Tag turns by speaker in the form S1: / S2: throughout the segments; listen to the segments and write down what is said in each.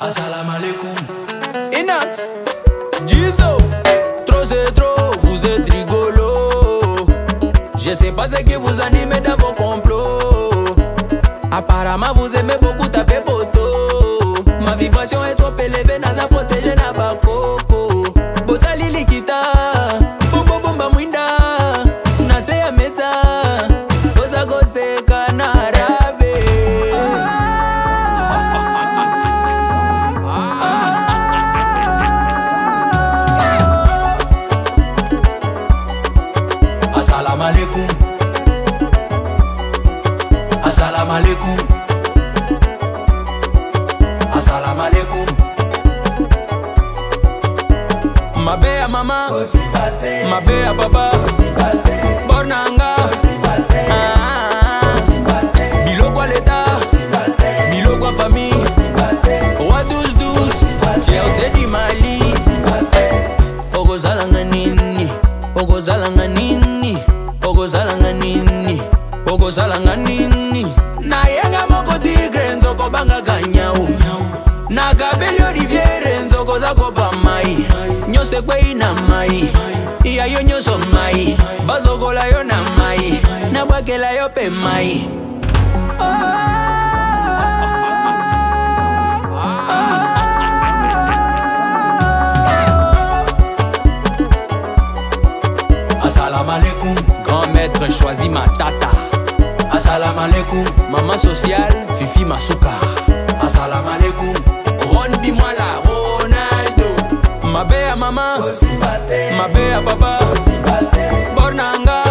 S1: Assalamu alaikum.
S2: Inas, Jizo, trop c'est trop, vous êtes rigolo. Je sais pas ce qui vous anime dans vos complots. Apparemment vous aimez beaucoup taper poteau. Ma vibration est trop élevée, naza protéger na bakoko. Bozali likita, bombo bomba mwinda, nase ya mesa, boza gose kanarabe.
S1: Assalamu alaikum. Assalamu alaikum. Assalamu alaikum.
S2: Mabe ya mama, mabe ya papa, Bornanga, Bilo kwa leta, Bilo kwa famille, Roi 12-12, fierté du Mali. Ogozalanga nini, ogozalanga nini, ogozalanga nini, ogozalanga nini. Na yenga moko tigre nzoko banga kanyau, na Gabelio Riviere nzoko zako pa mai. Nyose kwe ina mai, iya yo nyoso mai, bazogola yo na mai, na bakela yo pe mai.
S1: Assalamu alaikum.
S2: Grand maître choisi ma tata.
S1: Assalamu alaikum.
S2: Maman sociale, Fifi Masuka.
S1: Assalamu alaikum.
S2: Ron Bimwala, Ronaldo. Mabe ya mama, mabe ya papa, Bornanga,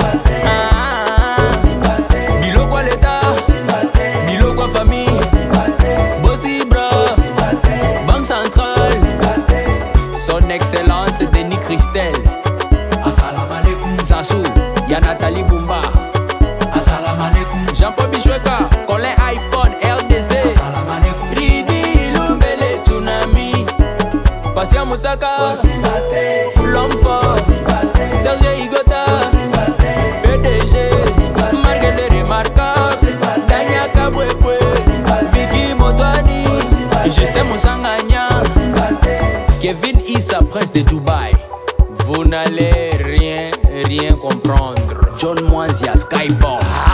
S2: Bilo kwa leta, Bilo kwa famille, Bossy Bra, Banque Centrale, Son Excellence Denis Christel.
S1: Assalamu alaikum.
S2: Sassou, ya Nathalie Bumba.
S1: Assalamu alaikum.
S2: Jean-Paul Bichweka, Colin iPhone, RDC.
S1: Assalamu alaikum.
S2: Ridi Lumbele Tsunami, Passia Moussaka, L'homme fort, Serge Igota, PDG, Marguerite Remarquable, Dania Kabwekwe, Vicky Motwani, Justin Moussanganya, Kevin Issa, prince de Dubaï.